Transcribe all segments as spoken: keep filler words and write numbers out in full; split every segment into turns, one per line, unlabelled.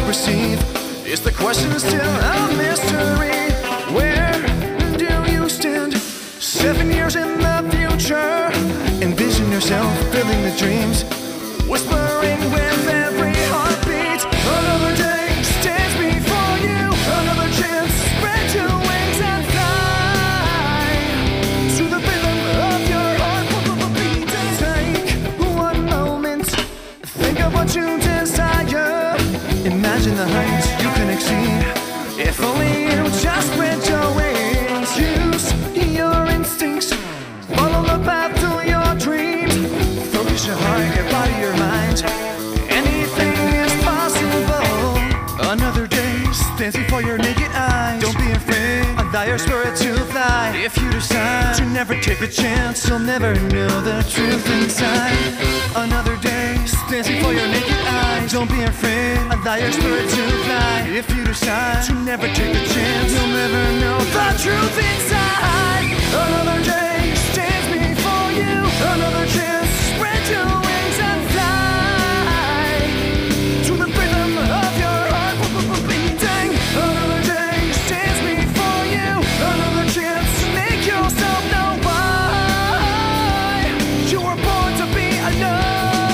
perceive? Is the question still a mystery? Where do you stand? Seven years in the future. Envision yourself filling the dreams, whispering with every heartbeat. Another day stands before you. Another chance, spread your wings and fly to the rhythm of your heart. Take one moment, think of what you desire. Imagine the heights you can exceed. If only you just spread your wings. Use your instincts, follow the path to your dreams. Focus your heart, your body, your mind. Anything is possible. Another day stands before your naked eyes. Don't be afraid, allow your spirit to fly. If you decide to never take a chance, you'll never know the truth inside. Another day stands before your naked eyes. Don't be afraid, allow your spirit to fly. If you decide to never take a chance, you'll never know the truth inside. Another day stands before you. Another chance, spread your wings and fly to the rhythm of your heart beating. Another day stands before you. Another chance to make yourself know why you were born to be alone.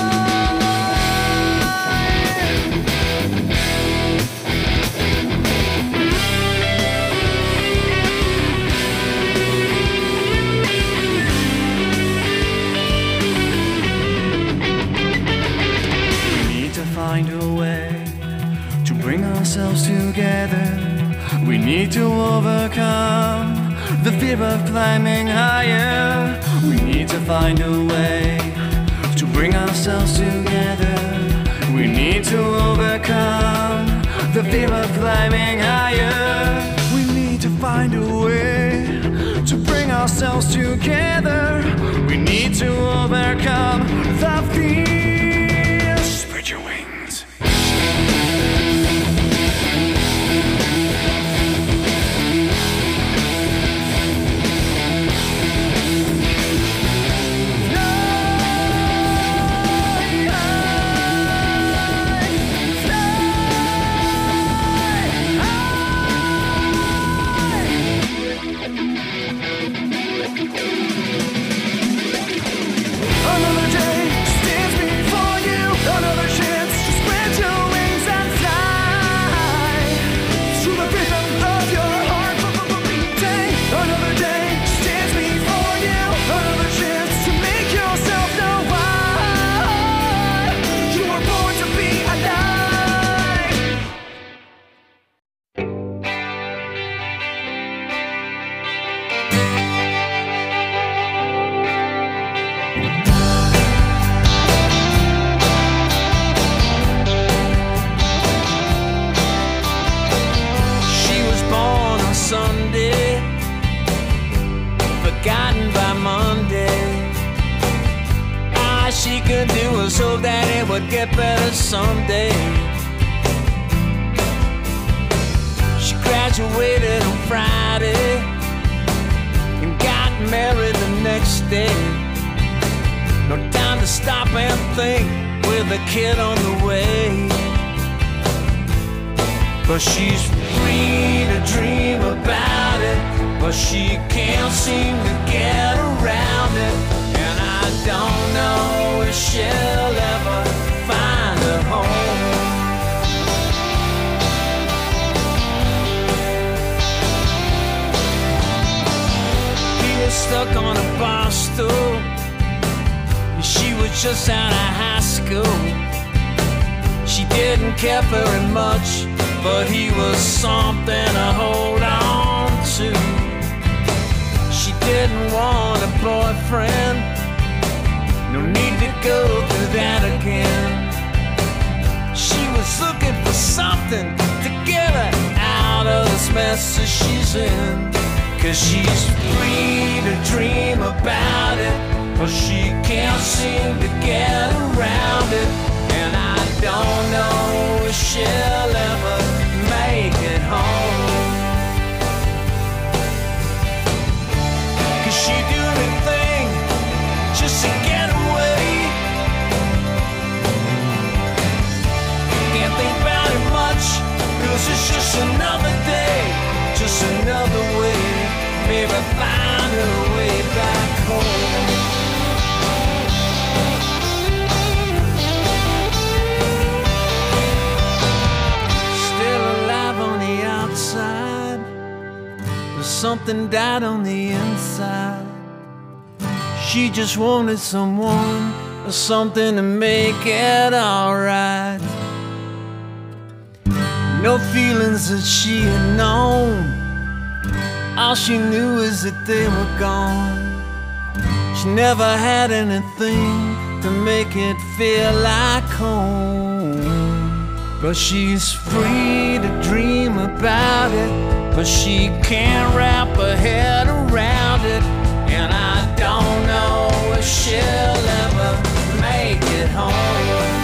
Find a way to bring ourselves together. We need to overcome the fear of climbing higher. We need to find a way to bring ourselves together. We need to overcome the fear of climbing higher. We need to find a way to bring ourselves together. We need to overcome the fear. Spread your wings. Another day stands before you. Another chance to spread your wings and fly to the rhythm of your heart beating. Another day stands before you. Another chance to make yourself know why you were born to be alive.
Sunday, forgotten by Monday. All she could do was hope that it would get better someday. She graduated on Friday and got married the next day. No time to stop and think with a kid on the way. But she's free to dream about it, but she can't seem to get around it. And I don't know if she'll ever find a home. He was stuck on a bar stool. She was just out of high school. She didn't care very much, but he was something to hold on to. She didn't want a boyfriend, no need to go through that again. She was looking for something to get her out of this mess that she's in. Cause she's free to dream about it, but she can't seem to get around it. And I don't know if she'll ever make it home. Cause she do anything just to get away. Can't think about it much, something died on the inside. She just wanted someone or something to make it alright. No feelings that she had known, all she knew is that they were gone. She never had anything to make it feel like home. But she's free to dream about it, but she can't wrap her head around it. And I don't know if she'll ever make it home.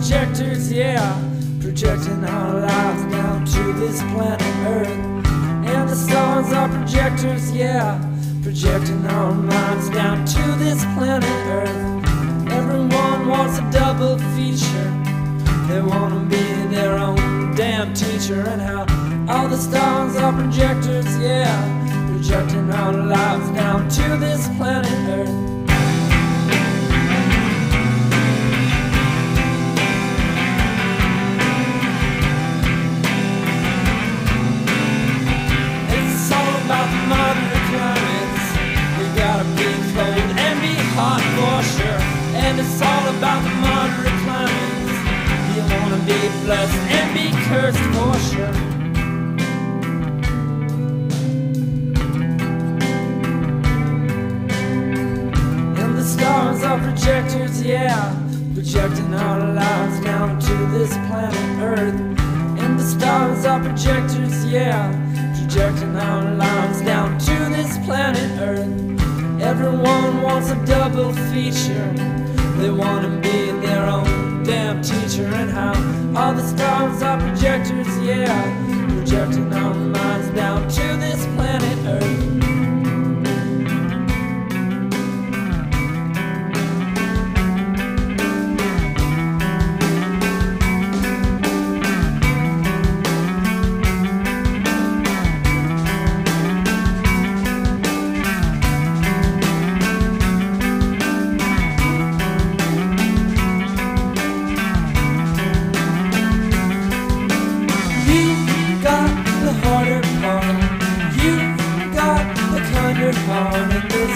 projectors, yeah, projecting our lives down to this planet Earth. And the stars are projectors, yeah, projecting our minds down to this planet Earth. Everyone wants a double feature. They want to be their own damn teacher. And how all the stars are projectors, yeah, projecting our lives down to this planet Earth. It's all about the moderate climates. You gotta be cold and be hot for sure. And it's all about the moderate climates. You wanna be blessed and be cursed for sure. And the stars are projectors, yeah, projecting our lives down to this planet Earth. And the stars are projectors, yeah, projecting our lives down to this planet Earth. Everyone wants a double feature. They want to be their own damn teacher. And how all the stars are projectors, yeah, projecting our minds down to this planet Earth. Heart in this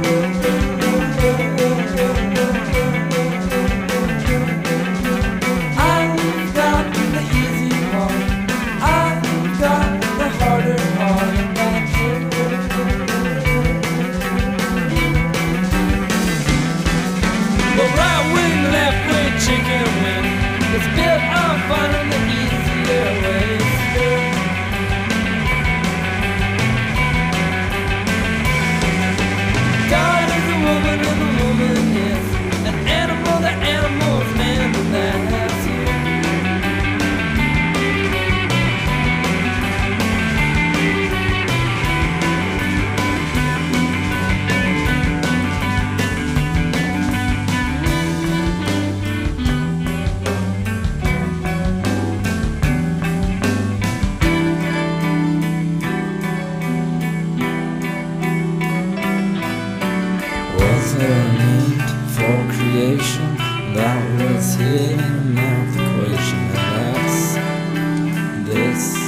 I've got the easy part. I've got the harder part in that Well, right wing, left wing, chicken wing. It's built on finding the easier ways. God is a woman and the woman is an animal, the animal's man, and that's you. Was there a need for creation that was hidden in the math equation? And that's this.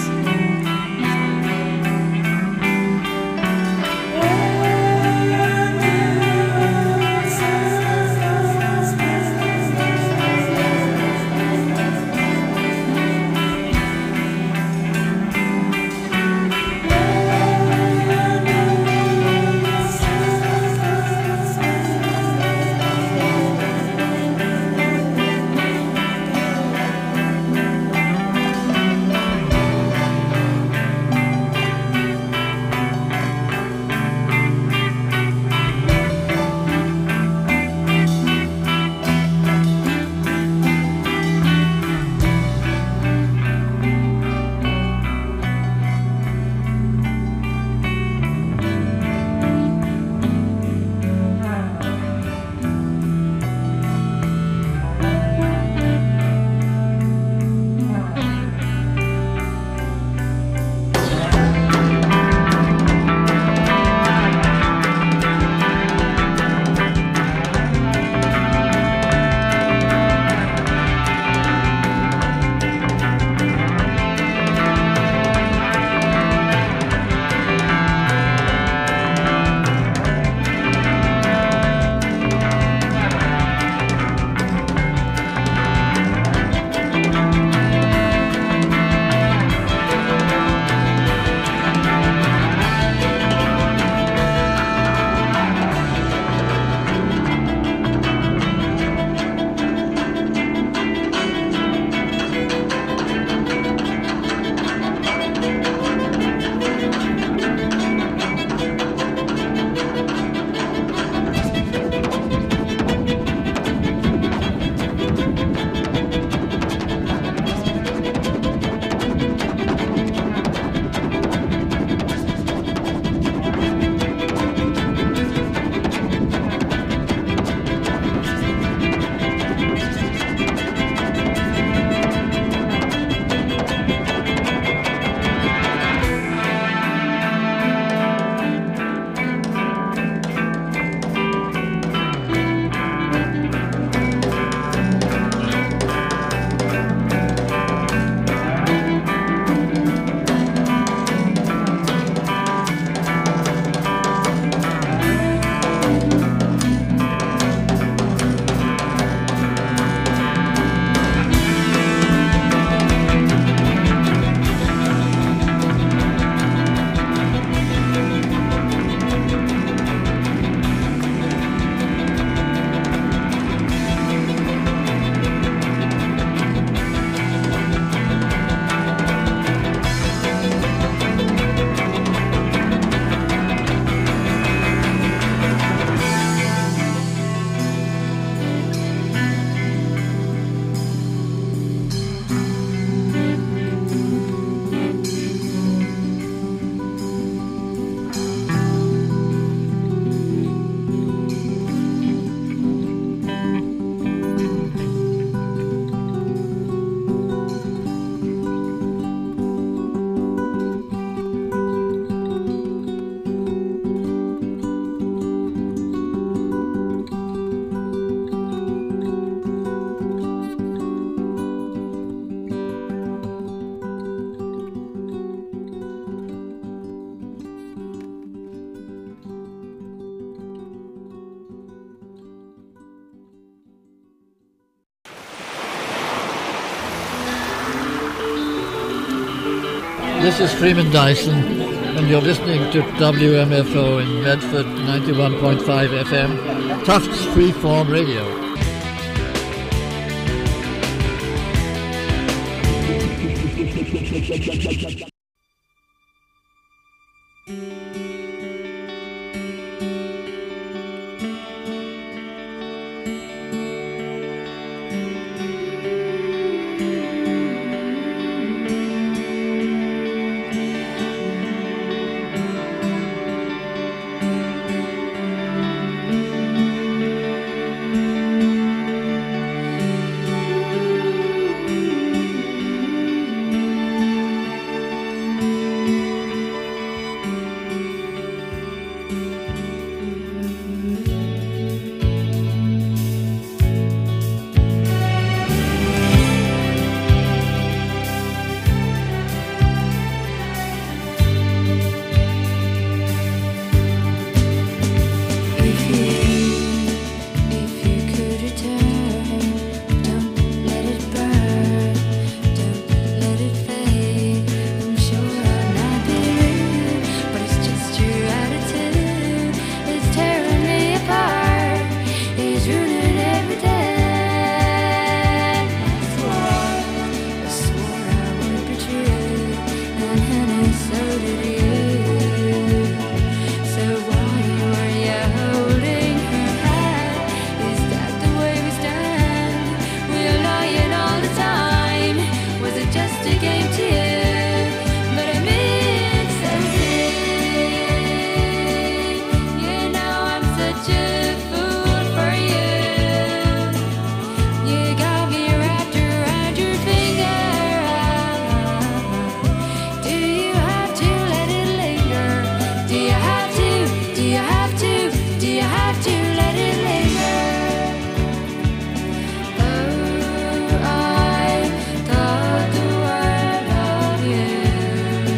This is Freeman Dyson, and you're listening to W M F O in Medford, ninety-one point five F M, Tufts Freeform Radio.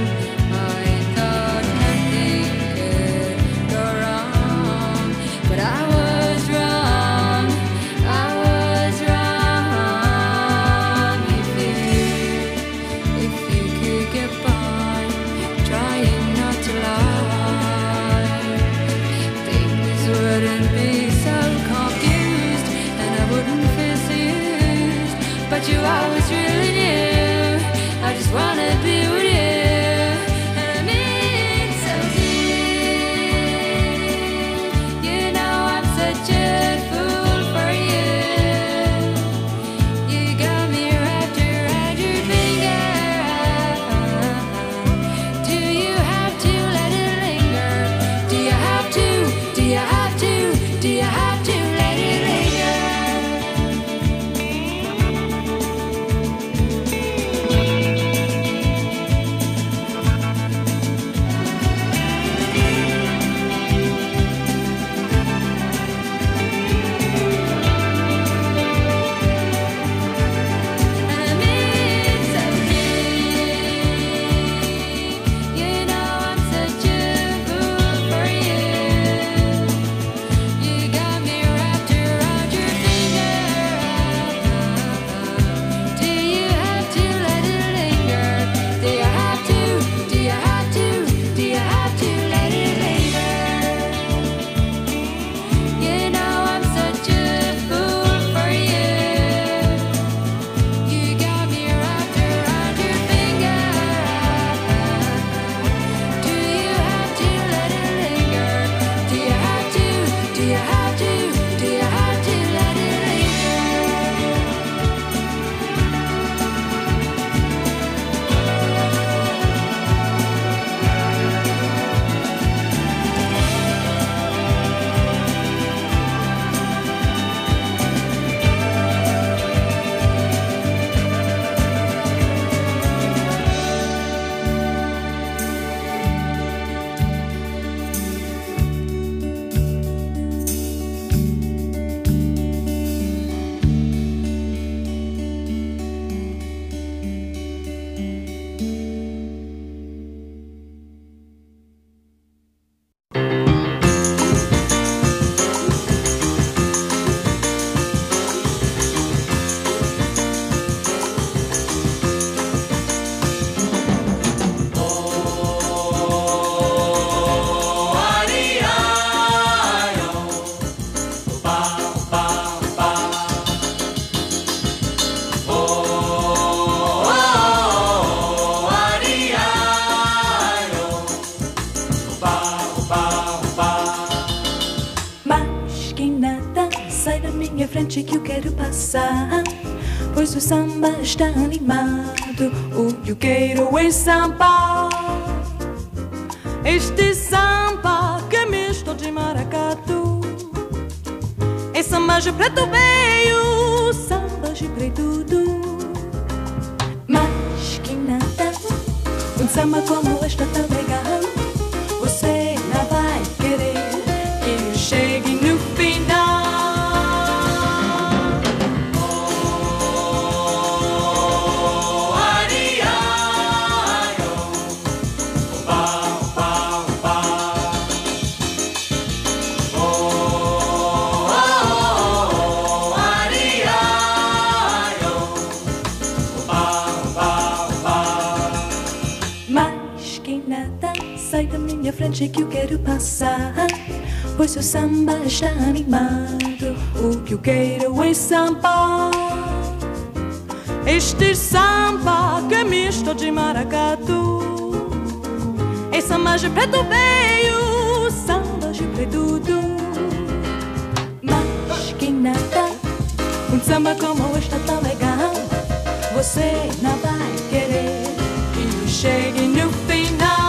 But I frente que eu quero passar, pois o samba está animado. O que eu quero é samba, este samba que é misto de maracatu. É samba de preto veio, samba de preto do. Mas que nada, um samba como este tão legal, você não vai querer que eu chegue no final. Sai da minha frente que eu quero passar, pois o samba está animado. O que eu quero é samba, este samba que é misto de maracatu. É samba de preto veio, samba de preto do. Mas que nada, um samba como este tão legal, você não vai querer que eu chegue no final.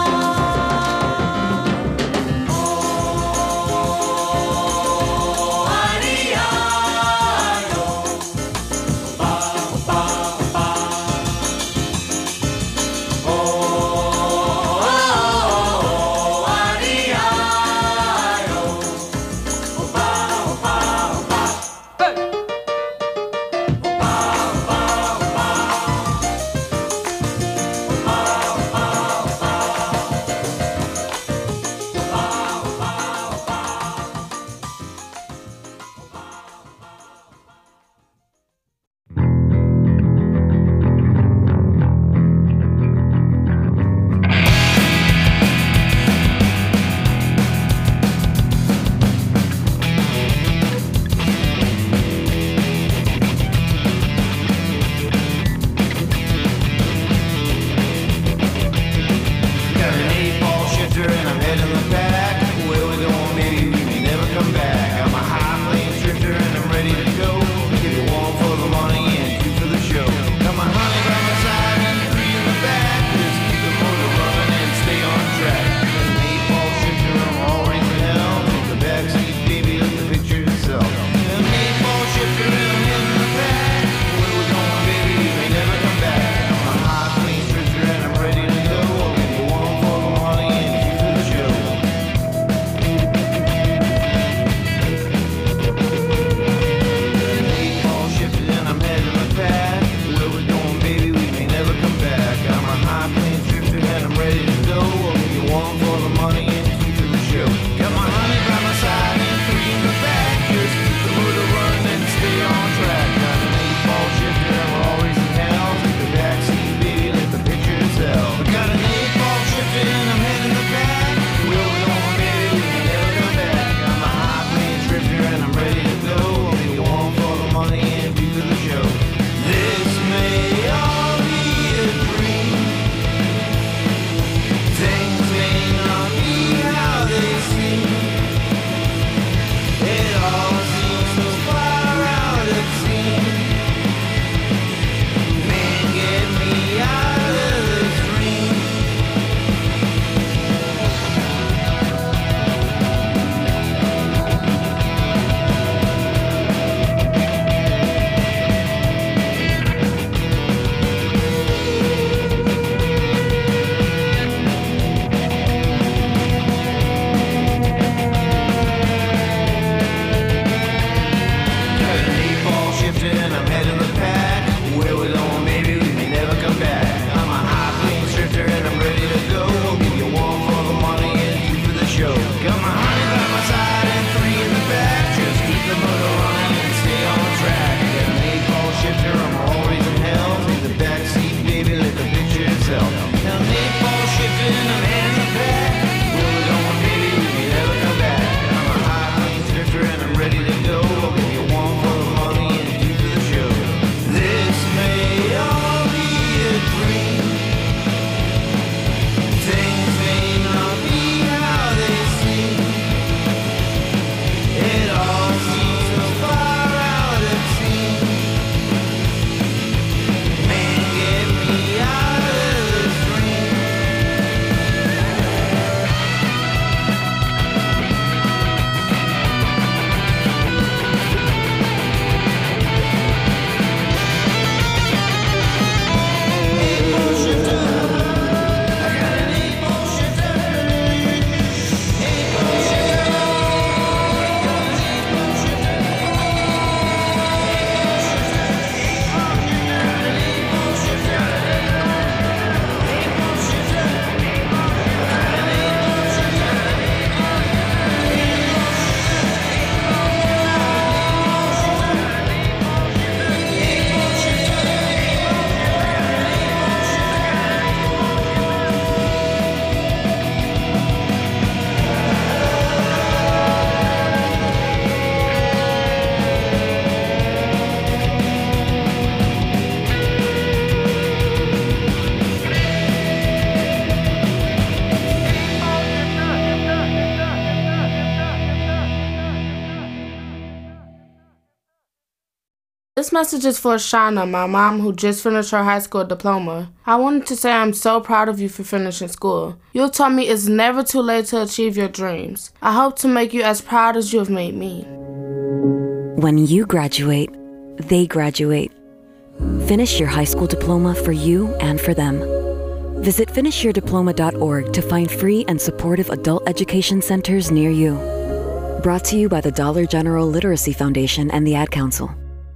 This message is for Shauna, my mom, who just finished her high school diploma. I wanted to say I'm so proud of you for finishing school. You told me it's never too late to achieve your dreams. I hope to make you as proud as you have made me.
When you graduate, they graduate. Finish your high school diploma for you and for them. Visit finish your diploma dot org to find free and supportive adult education centers near you. Brought to you by the Dollar General Literacy Foundation and the Ad Council.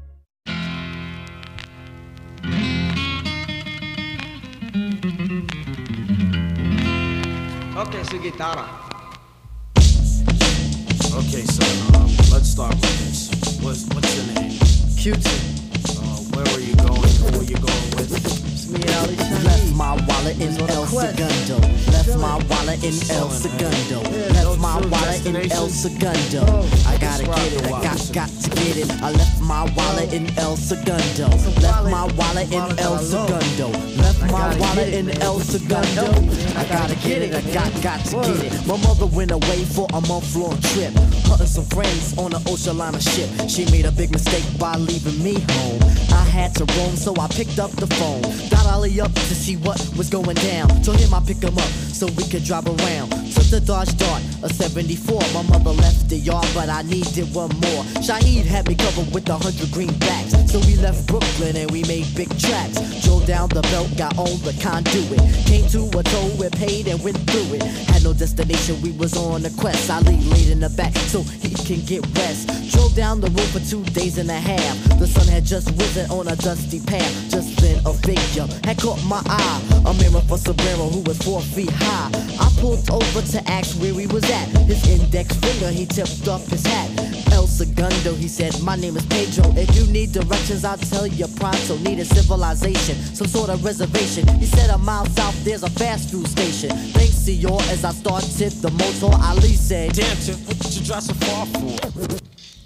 Okay, so guitarra.
Okay, so um, let's start with this. What's, what's your name?
Q-Tip.
Uh, where were you going? Who were you going with?
It's me, Ali Shani.
Left my wallet in El Segundo. Left my wallet in El Segundo. Left my wallet in El Segundo. I gotta get it, I got, got to get it. I left my wallet in El Segundo. Left my wallet in El Segundo. Left my wallet in El Segundo. I gotta get it, I got, got to get it. My mother went away for a month-long trip, hunting some friends on an ocean liner ship. She made a big mistake by leaving me home. I had to roam, so I picked up the phone. Got Ollie up to see what was going down. Told him I pick him up so we could drive around. Took the Dodge Dart, a seventy-four. My mother left the yard, but I needed one more. Shaheed had me covered with a hundred greenbacks. So we left Brooklyn and we made big tracks. Drove down the belt, got on the conduit. Came to a toll, we paid and went through it. Had no destination, we was on a quest. Ali laid in the back so he can get rest. Drove down the road for two days and a half. The sun had just risen on a dusty path. Just then a figure had caught my eye. A mirror for Sombrero who was four feet high. I pulled over to ask where he was at. His index finger, he tipped up his hat. El Segundo, he said, my name is Pedro. If you need directions, I'll tell you pronto. Need a civilization, some sort of reservation. He said a mile south, there's a fast food station. Thanks, senor, as I started the motor, Ali said,
damn, Tip, what did you drive so far for?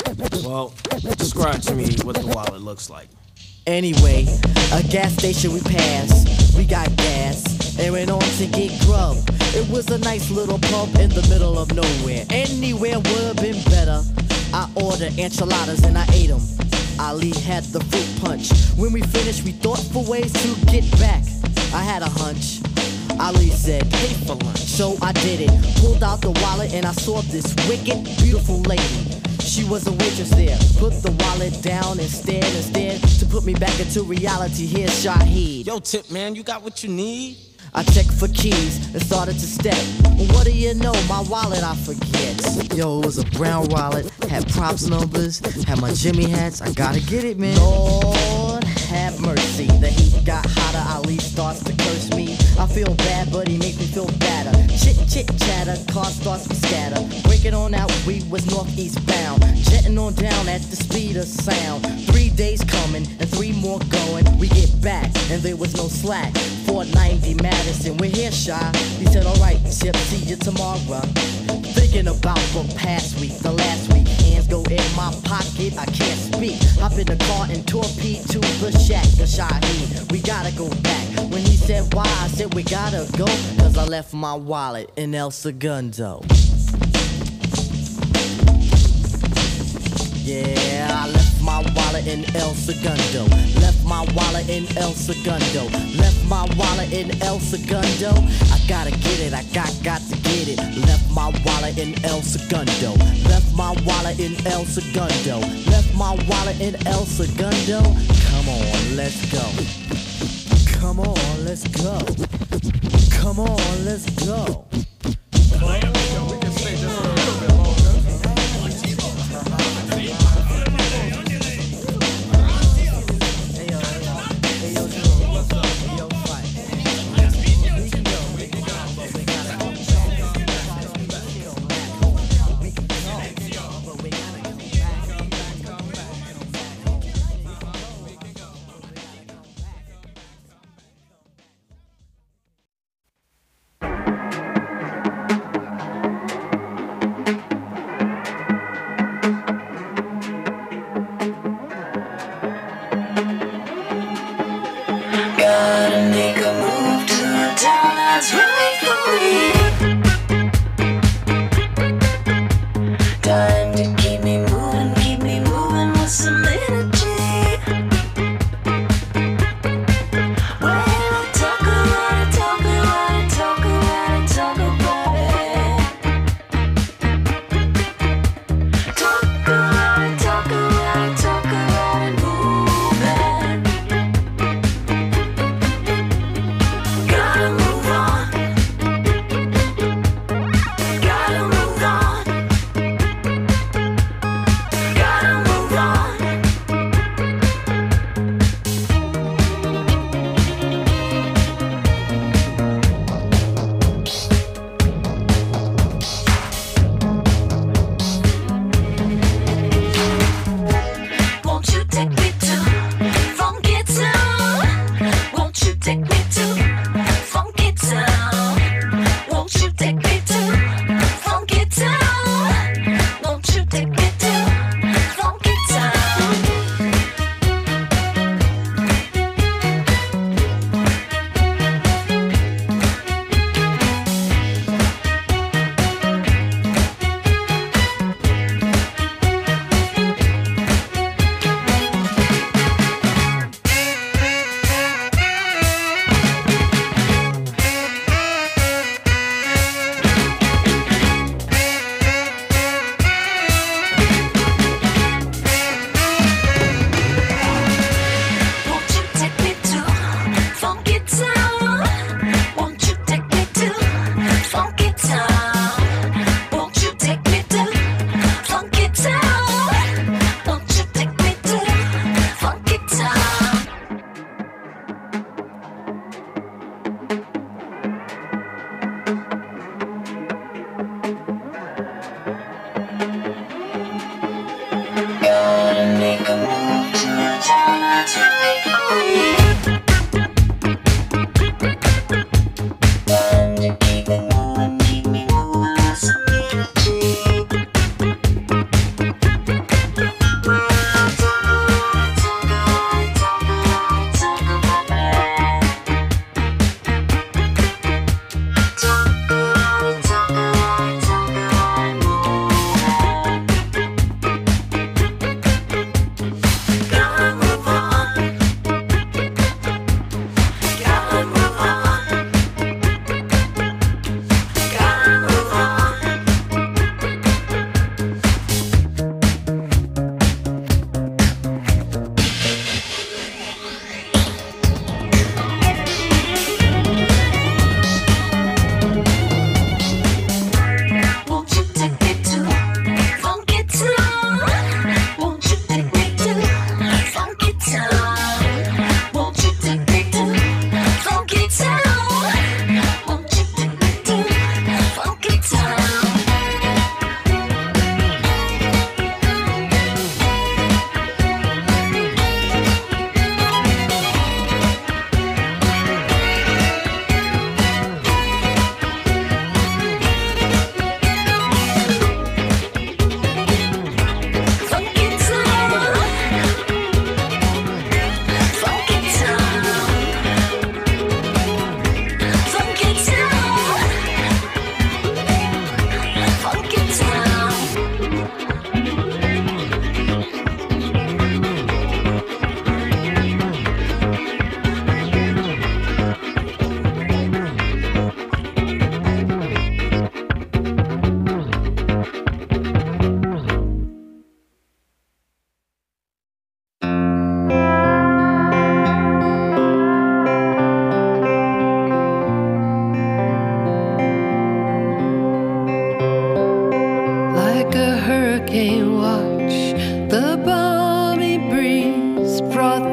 Well, describe to me what the wallet looks like.
Anyway, a gas station we passed, we got gas, and went on to get grub. It was a nice little pub in the middle of nowhere. Anywhere would've been better. I ordered enchiladas and I ate them. Ali had the fruit punch. When we finished, we thought for ways to get back. I had a hunch. Ali said, pay for lunch. So I did it. Pulled out the wallet and I saw this wicked, beautiful lady. She was a waitress there. Put the wallet down and stared and stared to put me back into reality. Here's Shaheed.
Yo, Tip, man, you got what you need?
I checked for keys and started to step. Well, what do you know? My wallet I forget. Yo, it was a brown wallet, had props numbers, had my Jimmy hats. I gotta get it, man. Lord have mercy. The heat got hotter. Ali starts to curse me. I feel bad, but he makes me feel better. Chit chit chatter, car starts to scatter. Breaking on out, we was northeast bound. Jetting on down at the speed of sound. Three days coming and three more going. We get back and there was no slack. four ninety Madison, we're here, Shy. He said, alright, Chip, see you tomorrow. Thinking about the past week, the last week. Hands go in my pocket, I can't speak. Hop in the car and torpedo to the shack, the Shaheed. We gotta go back. When he said why, I said we gotta go. Cause I left my wallet in El Segundo. Yeah, I left my wallet in El Segundo. Left my wallet in El Segundo. Left my wallet in El Segundo. I gotta get it, I got, got to get it. Left my wallet in El Segundo. Left my wallet in El Segundo. Left my wallet in El Segundo. Come on, let's go. Come on, let's go. Come on, let's go.
We can stay just a little bit longer.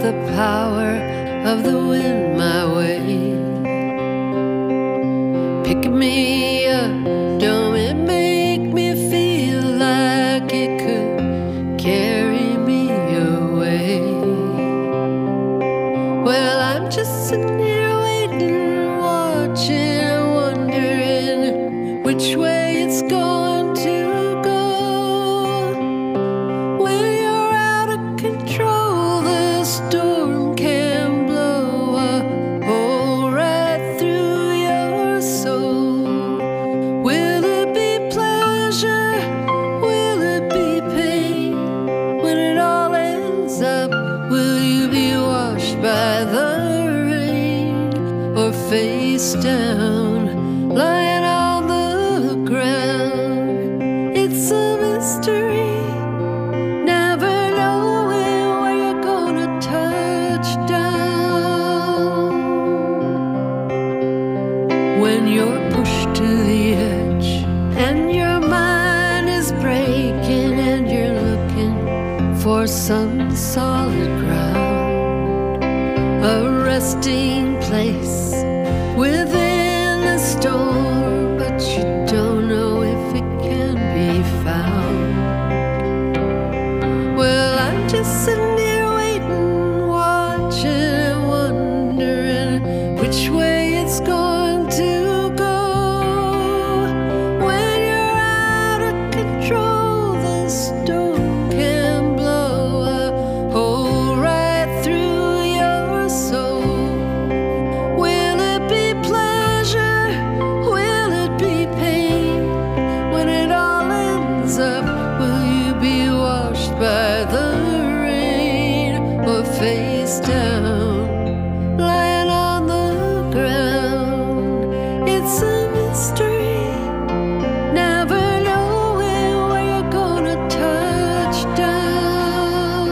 the power of the wind my way. Pick me up, don't it make me feel like it could carry me away? Well, I'm just sitting here waiting, watching, wondering which way it's going to go. When you're out of control, the storm can blow a hole right through your soul. Will it be pleasure? Will it be pain? When it all ends up, will you be washed by the rain or face down, lying on the ground? It's a mystery, never knowing where you're gonna touch down. When you're pushed to the edge and your mind is breaking and you're looking for some solid ground, a resting place within the storm, but you don't know if it can be found. Well, I'm just sitting here waiting, watching and wondering which way it's going to go. When you're out of control, the storm can blow a hole right through your soul. Will it be pleasure? Will it be pain? When it all ends up, will you be washed by the rain or face down, lying on the ground? It's a mystery, never knowing where you're gonna touch down.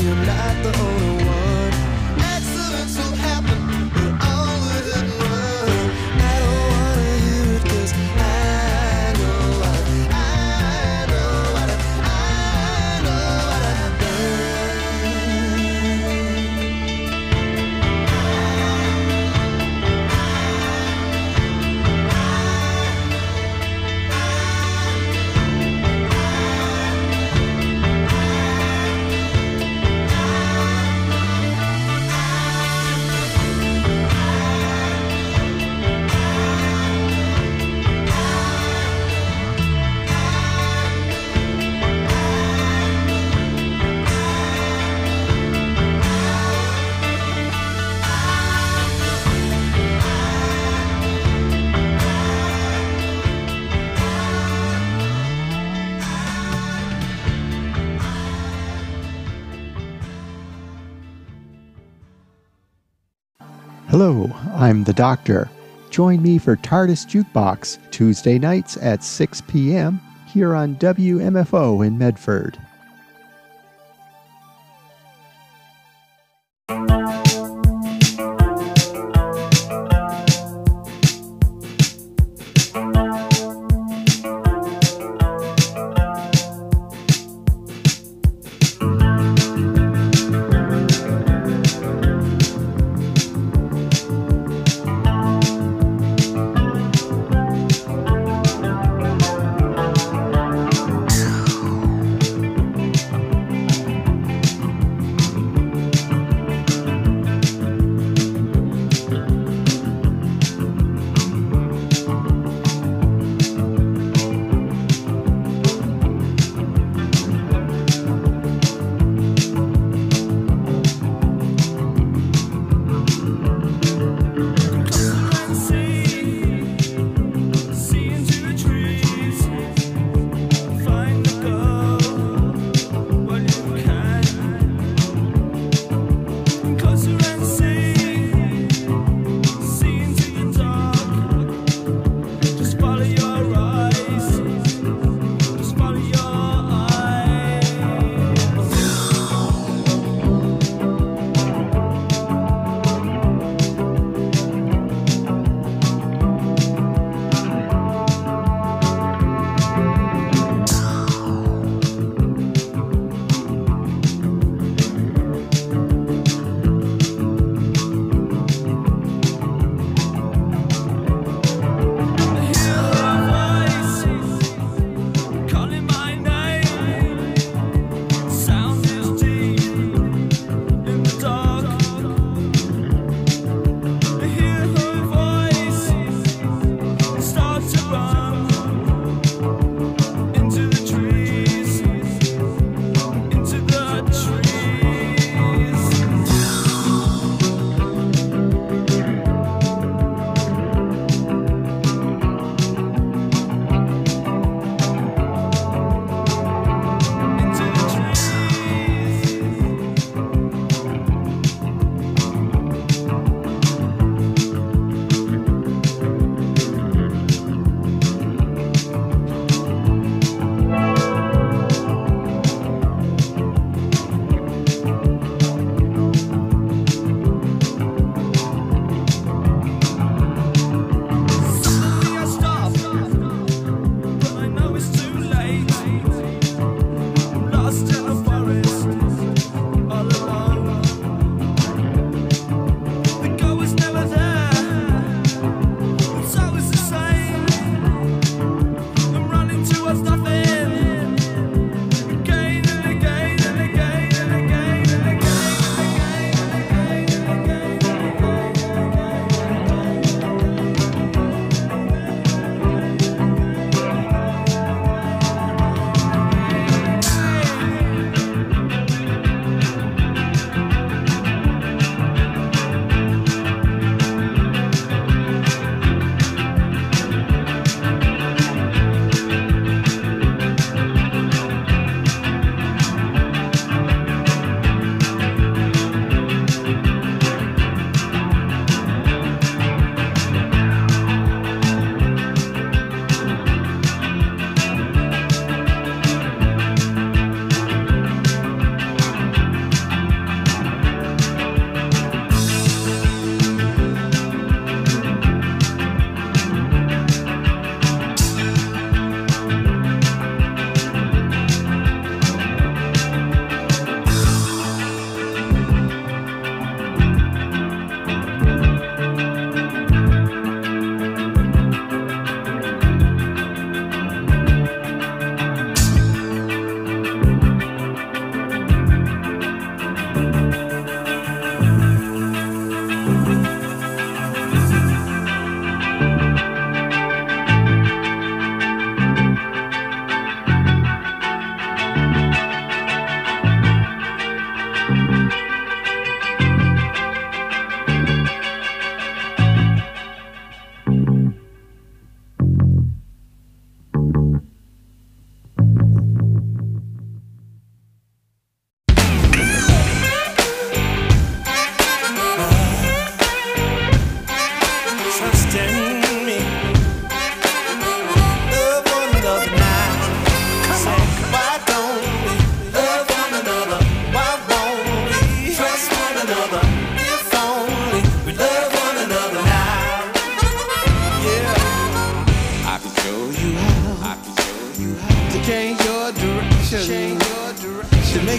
you're not the only one. Accidents will happen, but all the hit and run. I don't wanna hear it 'cause I know what I know what I know what I've done.
Hello, I'm the Doctor. Join me for TARDIS Jukebox, Tuesday nights at six p.m. here on W M F O in Medford.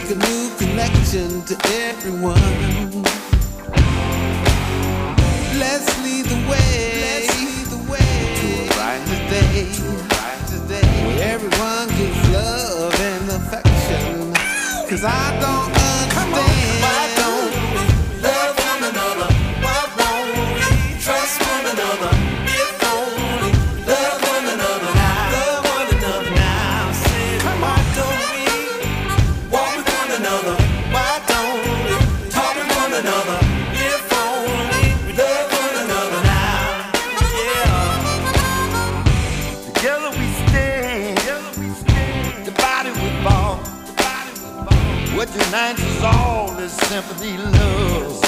make a new connection to everyone. Let's lead the way, Let's lead the way to a brighter day, to a brighter day where everyone gives love and affection. Cause I don't understand, why don't we love one another? Why won't we trust one another? If only love one another now, love one another now. Say, why don't we walk with one another? Why don't we talk with one another? If only we love one another now, yeah. Together we stand, together we stand. Divided we fall. What unites us all is sympathy, love.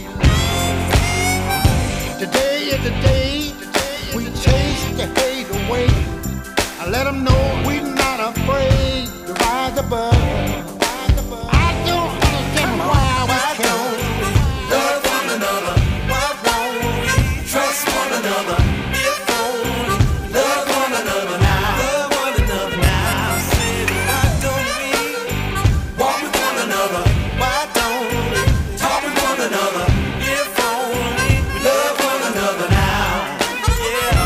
Today is the day we chase the hate away. I let them know we're not afraid to rise above. I don't understand why we can't love one another. Why won't we trust one another? If only love one another now, love one another now. Say, why don't we walk with one another? Why don't we talk with one another? If only we love one another now, yeah.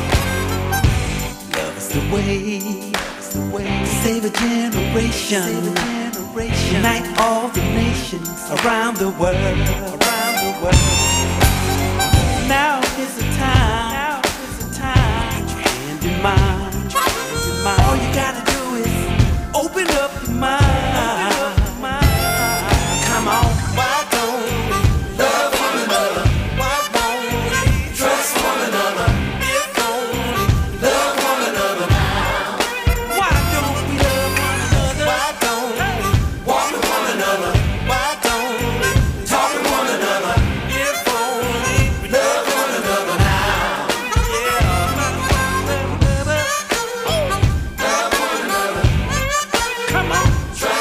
Love is the way, it's the way to save a generation, save a generation. Unite all the nations around the world, around the world. Now is the time, now is the time. Put your hand in mine, put your hand in mine. All you gotta do is open up your mind. Come on, why don't we love one another? Why won't we trust one another? If only love one another now. Why don't we love one another? Why don't we walk with one another? Why don't we talk with one another? If only we love one another now, yeah. Love one another. Come on, try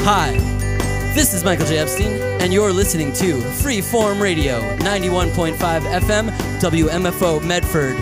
Hi, this is Michael J. Epstein, and you're listening to Freeform Radio, ninety-one point five F M, W M F O Medford.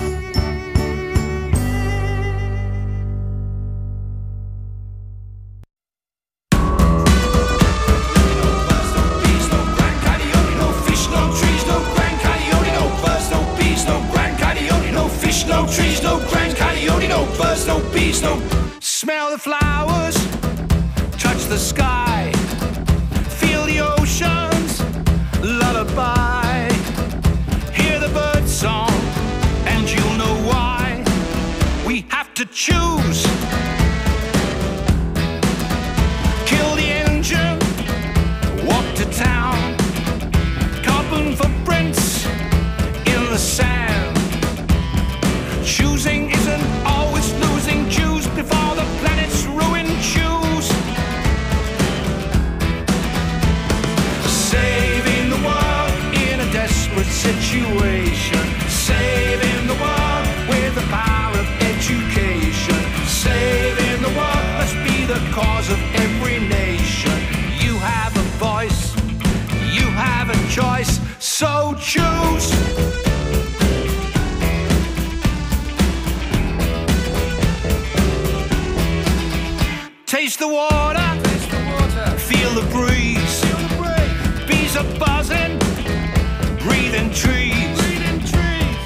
Smell the flowers, touch the sky, feel the ocean's lullaby, hear the bird song, and you'll know why we have to choose. Kill the engine, walk to town, carbon footprints in the sand. Choosing isn't always losing. Choose before the planet's ruined. Choose. Saving the world in a desperate situation. Saving the world with the power of education. Saving the world must be the cause of every nation. You have a voice, you have a choice, so choose. Taste the water.